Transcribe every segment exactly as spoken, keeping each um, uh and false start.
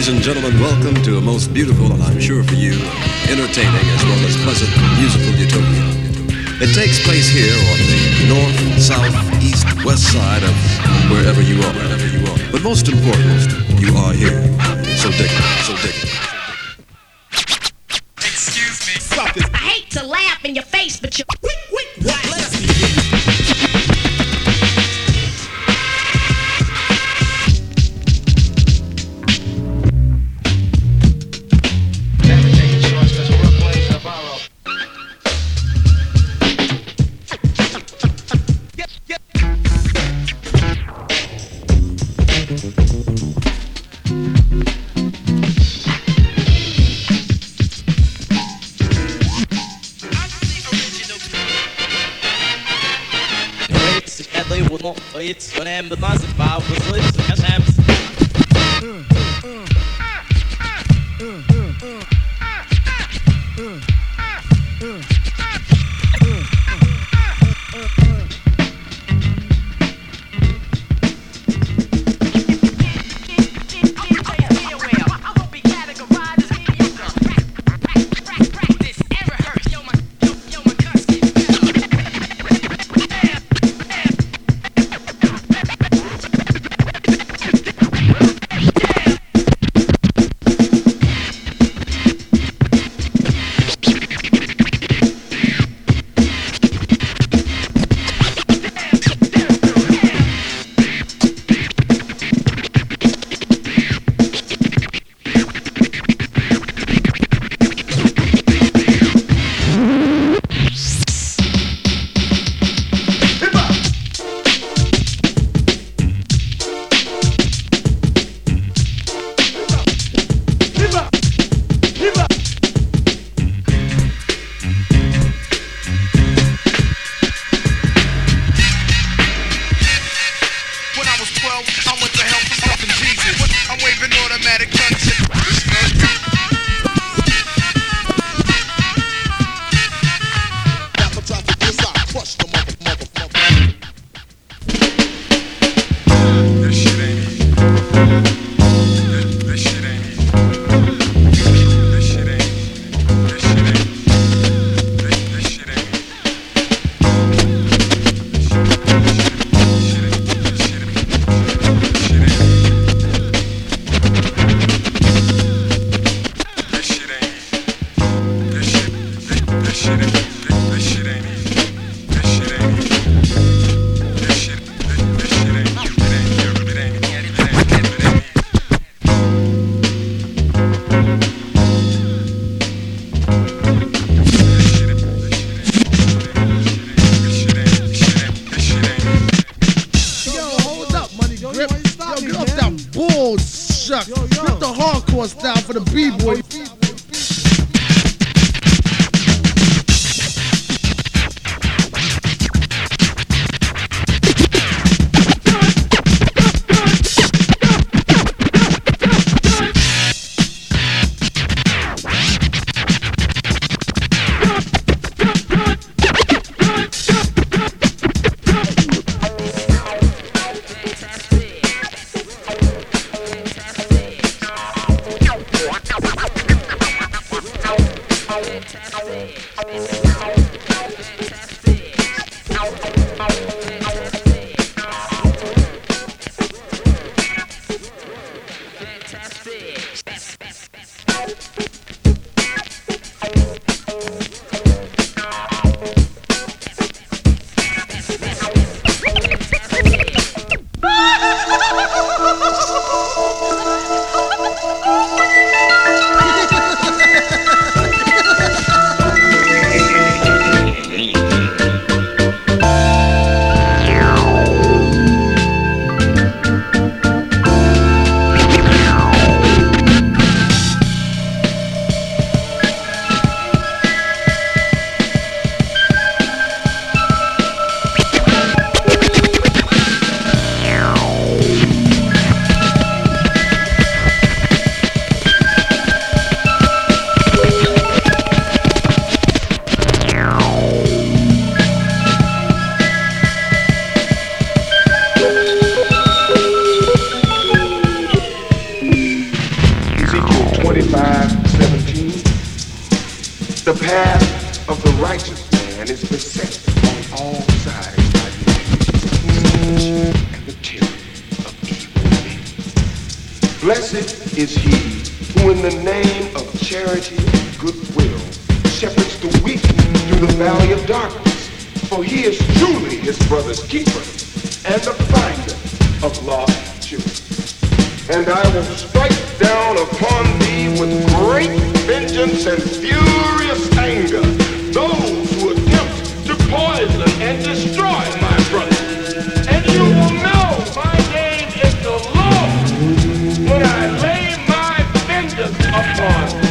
Ladies and gentlemen, welcome to a most beautiful, and I'm sure for you, entertaining as well as pleasant musical utopia. It takes place here on the north, south, east, west side of wherever you are, wherever you are. But most important, you are here. So dig it, so dig it. Excuse me. Stop this. I hate to laugh in your face, but you... Wait, wait, what? Let us begin. It's when I'm the massive power for slips and hams. and the tyranny of evil men. Blessed is he who in the name of charity and goodwill shepherds the weak through the valley of darkness, for he is truly his brother's keeper and the finder of lost children. And I will strike down upon thee with great vengeance and furious anger those who attempt to poison and destroy my brother. And you will know my name is the Lord when I lay my vengeance upon them.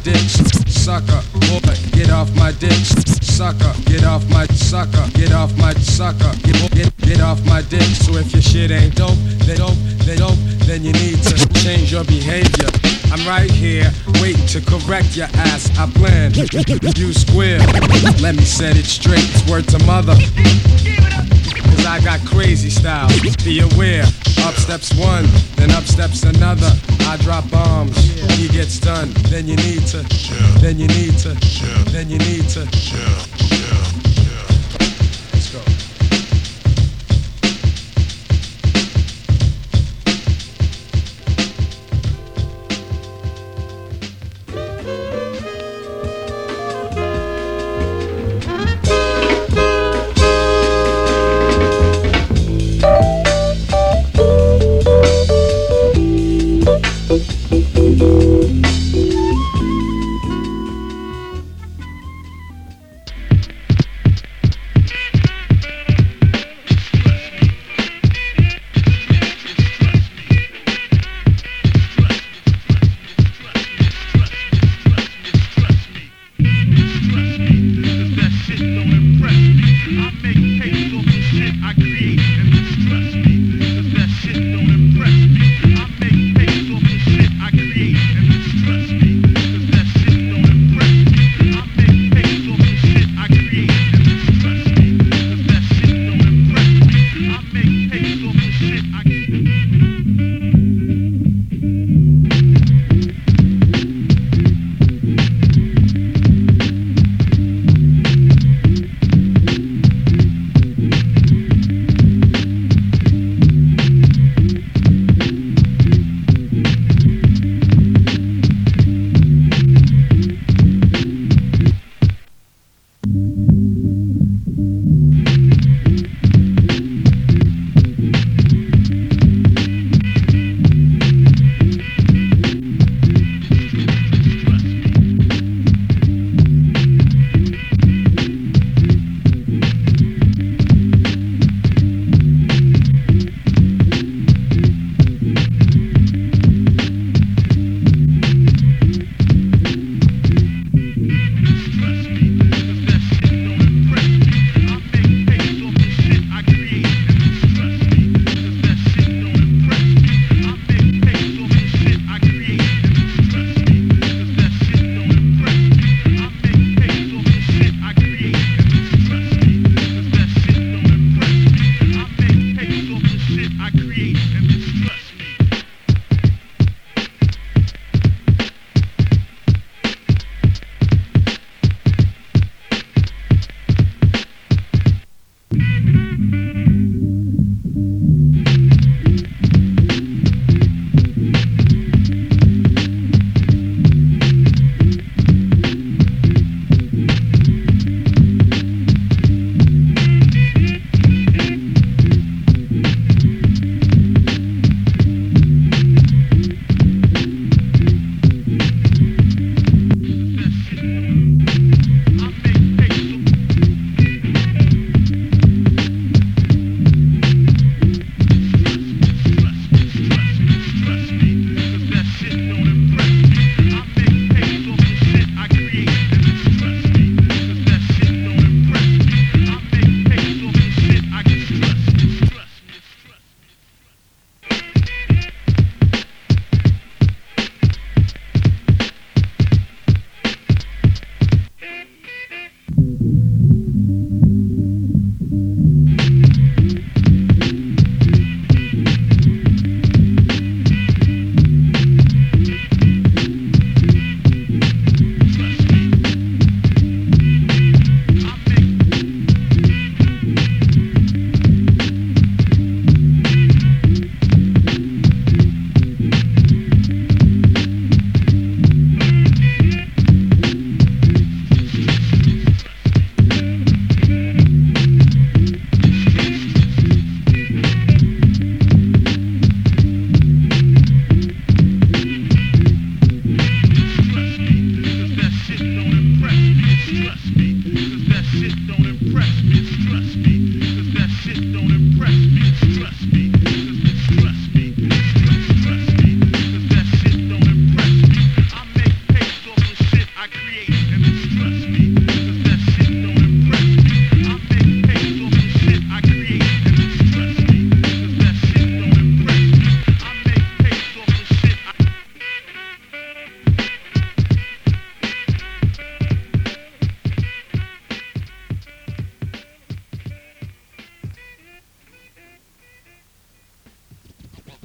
dick, sucker. Boy, get off my dick, sucker. Get off my sucker. Get off my sucker. Get, get, get off my dick. So if your shit ain't dope, they dope, they dope, then you need to change your behavior. I'm right here, waiting to correct your ass. I plan, you square. Let me set it straight. It's word to mother. Cause I got crazy style. Be aware. Up steps one, then up steps another. I drop bombs, he gets done. Then you need to, then you need to, then you need to. Let's go.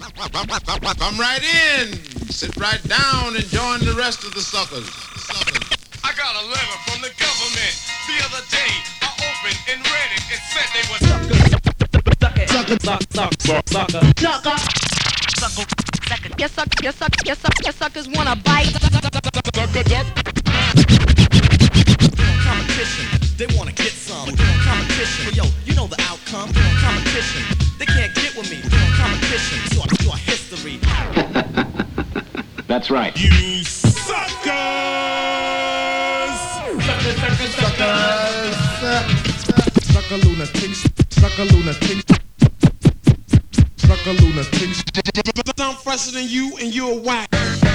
Come right in, sit right down and join the rest of the suckers. suckers. I got a letter from the government the other day. I opened and read it. It said they were suckers. Sucker, sucker, sucker, sucker, Sucker. Sucker. Sucker. Yes, suck, yes, suck, yes, suck, yes, suckers wanna bite. Sucker duck. Competition, they wanna get some. Competition, well, yo, you know the outcome. Competition, they can't get with me. Competition, you are, you are history. That's right. You suckers! Suckers, suckers, suckers! Sucker lunatics, sucker lunatics, sucker lunatics. I'm fresher than you and you're whack.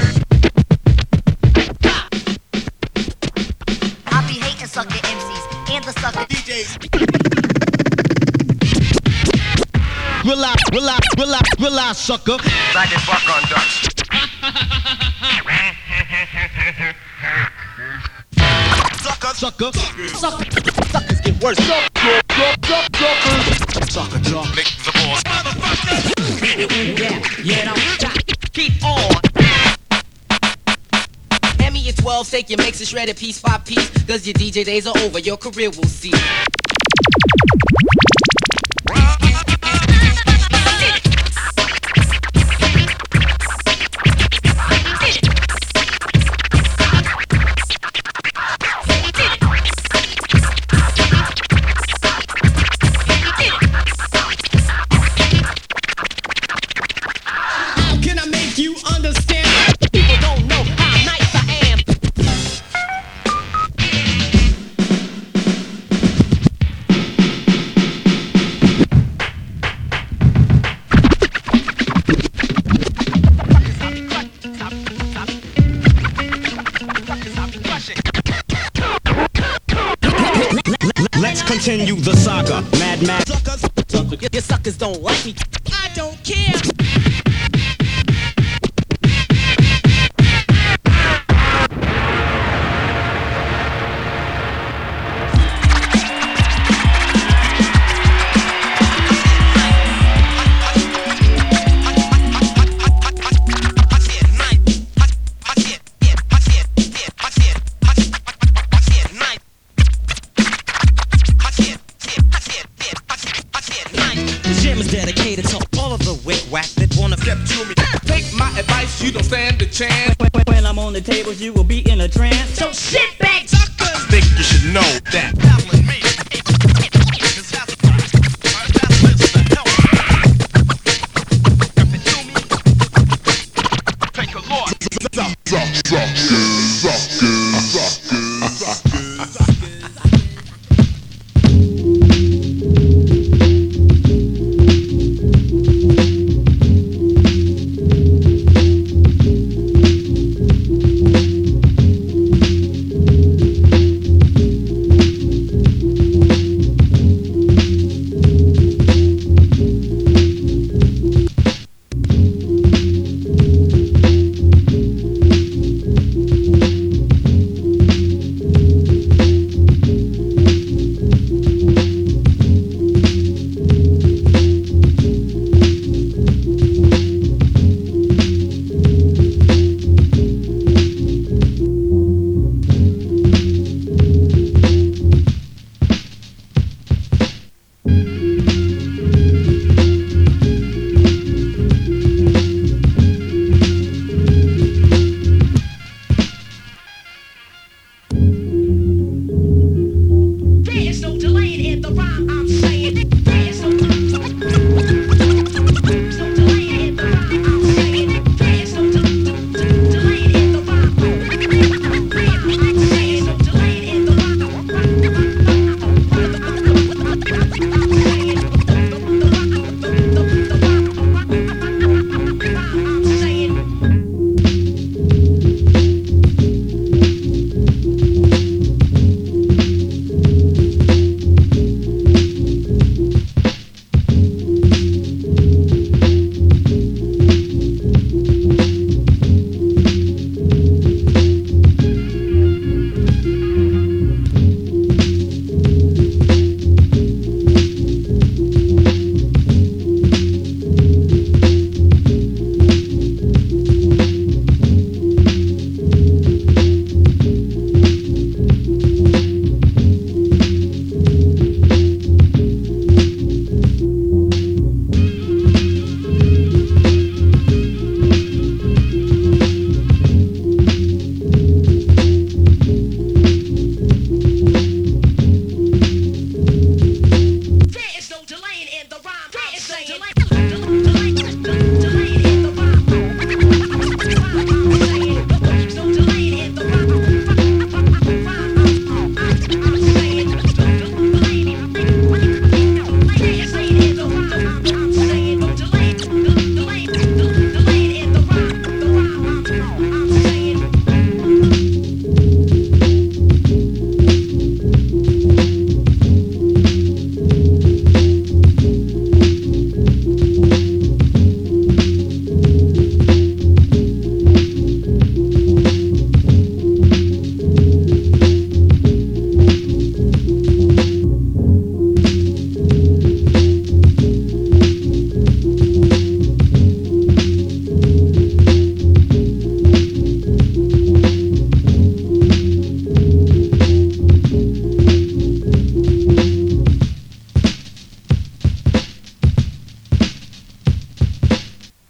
I be hating sucker M Cs and the sucker D Js. Relax, relax, relax, relax, sucker. Back and fuck on ducks. Sucker, sucker, sucker, suckers get worse. Sucker, sucker, sucker, sucker, Lick the balls. yeah, yeah, no, stop. Keep on. Hand me your twelve, take your mix and shred it piece by piece. Cause your D J days are over, your career will see. Can I make you understand? People don't know how nice I am. Let's continue the saga. Mad, mad suckers, suckers. Your suckers don't like me. I don't care. The jam is dedicated to all of the wick whack that wanna Step to me. Take my advice, you don't stand a chance. When, when, when I'm on the tables, you will be in a trance. So sit back. Suckers think you should know that. Take a look.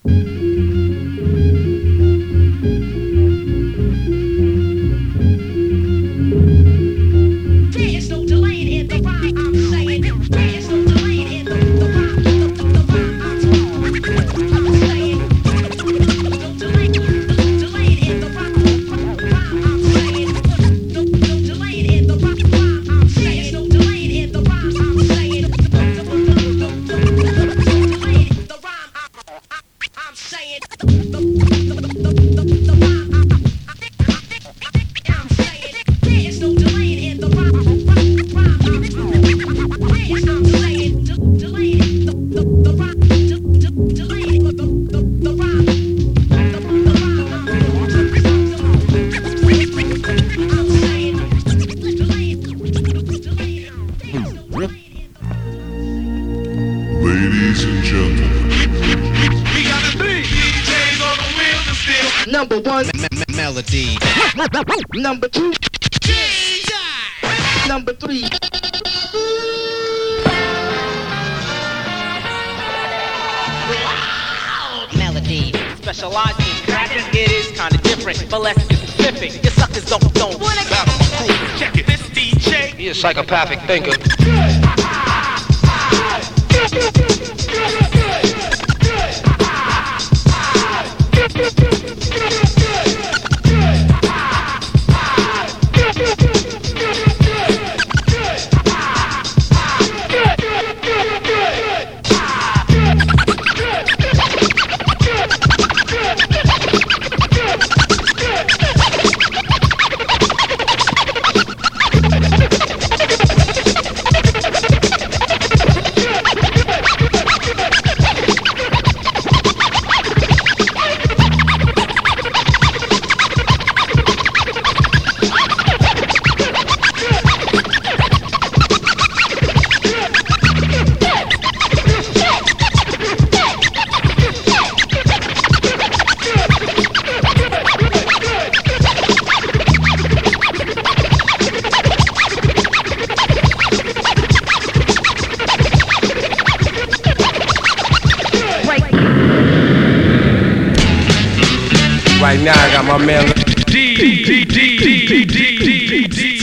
Ladies and gentlemen, We got the three D Js on the wheels and still. Number one, me- me- melody. Number two, number three. Melody. Specializing in cracking, it is kinda different, but less specific. You suckers don't know. Battle my crew. Check it. This D J. He a psychopathic thinker. Right now I got my man D D D D D D D.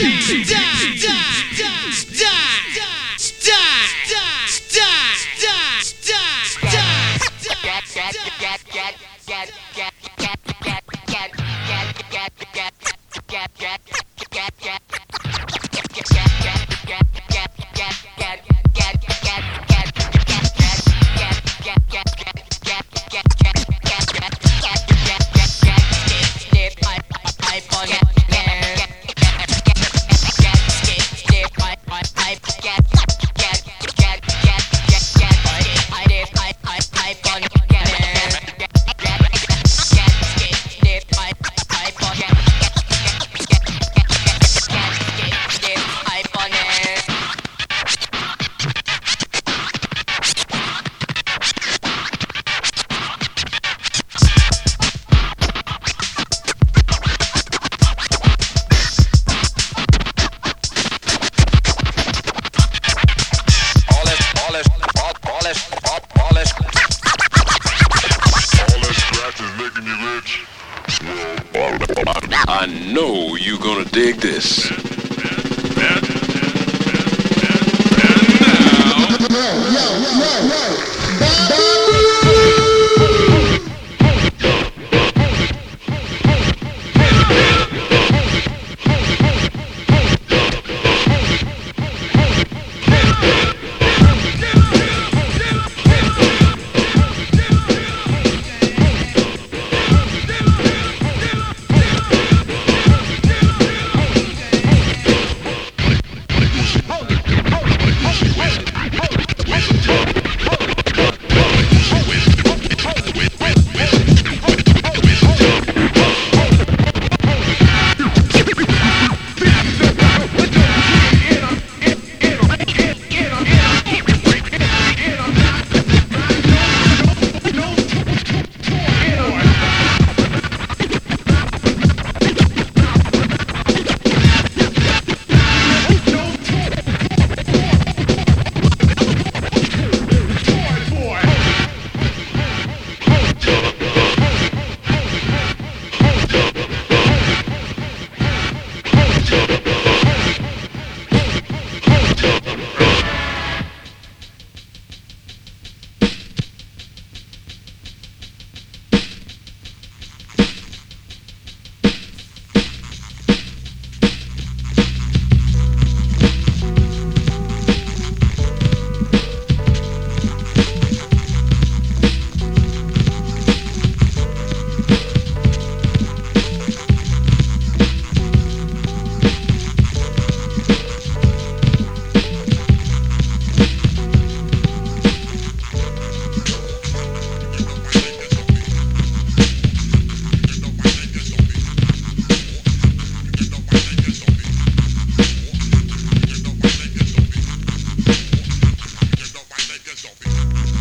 I know you're gonna dig this.